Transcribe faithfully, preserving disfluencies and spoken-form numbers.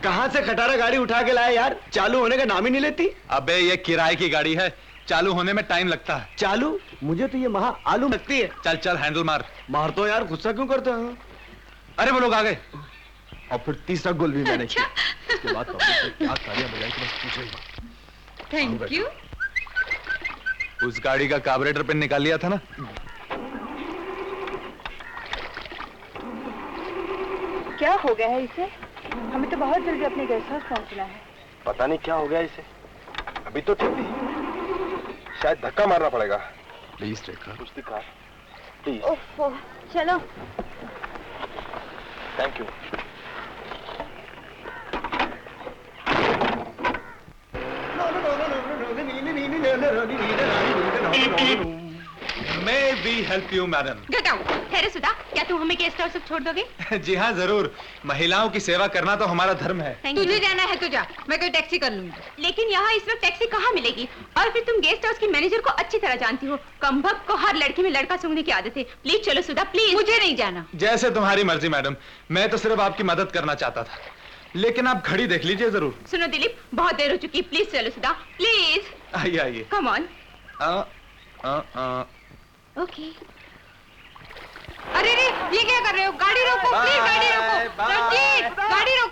कहाँ से खटारा गाड़ी उठा के लाया यार, चालू होने का नाम ही नहीं लेती। अबे ये किराए की गाड़ी है, चालू होने में टाइम लगता है। चालू? मुझे तो ये महा आलू लगती है। चल चल हैंडल मार। मार तो यार, गुस्सा क्यों करते हो? अरे वो लोग आ गए। और फिर तीसरा गोल भी मैंने किया। इसके बाद क्या तालियां बजाई कि बस पूछो ही मत। Thank you. उस गाड़ी का कार्बोरेटर पिन निकाल लिया था ना? क्या हो गया है इसे? हमें तो बहुत जल्दी अपने गेस्ट हाउस पहुंचना है। पता नहीं क्या हो गया इसे, अभी तो ठीक थी, शायद धक्का मारना पड़ेगा। प्लीज रेखा, कुछ दिखा प्लीज। ओह, चलो। Thank you. May we help you, madam? Get out. ठहरे सुधा, क्या तुम हमें गेस्ट हाउस तक छोड़ दोगे? जी हाँ जरूर, महिलाओं की सेवा करना तो हमारा धर्म है। तुझे जाना है तो जा, मैं कोई टैक्सी कर लूंगी। लेकिन यहाँ इस वक्त टैक्सी कहाँ मिलेगी? और फिर तुम गेस्ट हाउस की मैनेजर को अच्छी तरह जानती हो, कमबख्त को हर लड़की में लड़का सूंघने की आदत है। प्लीज चलो सुधा, प्लीज। मुझे नहीं जाना। जैसे तुम्हारी मर्जी मैडम, मैं तो सिर्फ आपकी मदद करना चाहता था, लेकिन आप घड़ी देख लीजिए जरूर। सुनो दिलीप, बहुत देर हो चुकी, प्लीज चलो सुधा, प्लीज। आइए आइए। Come on. ओके। अरे रे, ये क्या कर रहे हो? गाड़ी रोको, प्लीज गाड़ी रोको। रणजीत, गाड़ी रोको।